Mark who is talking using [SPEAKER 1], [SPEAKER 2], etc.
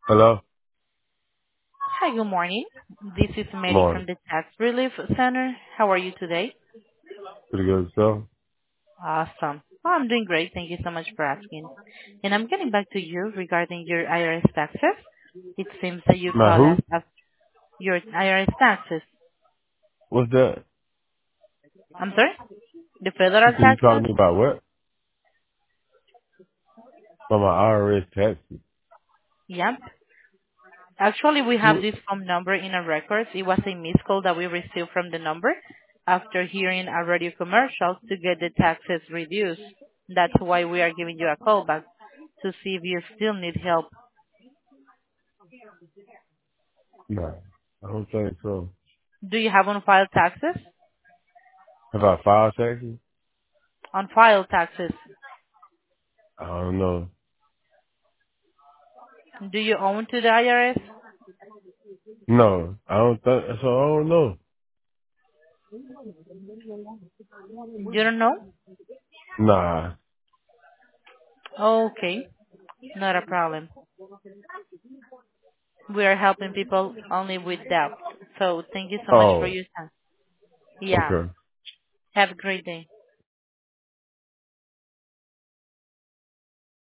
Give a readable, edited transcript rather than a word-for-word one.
[SPEAKER 1] Hello?
[SPEAKER 2] Hi, good morning. This is Mary from
[SPEAKER 1] Morning.
[SPEAKER 2] the Tax Relief Center. How are you today?
[SPEAKER 1] Pretty good stuff.
[SPEAKER 2] Awesome. Oh, I'm doing great. Thank you so much for asking. And I'm getting back to you regarding your IRS taxes. It seems that you
[SPEAKER 1] My
[SPEAKER 2] call
[SPEAKER 1] who?
[SPEAKER 2] us as your IRS taxes.
[SPEAKER 1] What's that?
[SPEAKER 2] I'm sorry? The
[SPEAKER 1] You
[SPEAKER 2] federal
[SPEAKER 1] said you
[SPEAKER 2] taxes?
[SPEAKER 1] calling me about what? About my IRS taxes.
[SPEAKER 2] Yep. Actually, we have
[SPEAKER 1] What?
[SPEAKER 2] this phone number in our records. It was a missed call that we received from the number after hearing a radio commercial to get the taxes reduced. That's why we are giving you a call back to see if you still need help.
[SPEAKER 1] No. I don't think so.
[SPEAKER 2] Do you have on file taxes?
[SPEAKER 1] About file taxes?
[SPEAKER 2] On file taxes.
[SPEAKER 1] I don't know.
[SPEAKER 2] Do you own to the IRS?
[SPEAKER 1] No. I don't think so. I don't know.
[SPEAKER 2] You don't know?
[SPEAKER 1] Nah.
[SPEAKER 2] Okay, not a problem. We are helping people only with that. So thank you so much for
[SPEAKER 1] Oh.
[SPEAKER 2] your time. Yeah.
[SPEAKER 1] Okay.
[SPEAKER 2] Have a great day.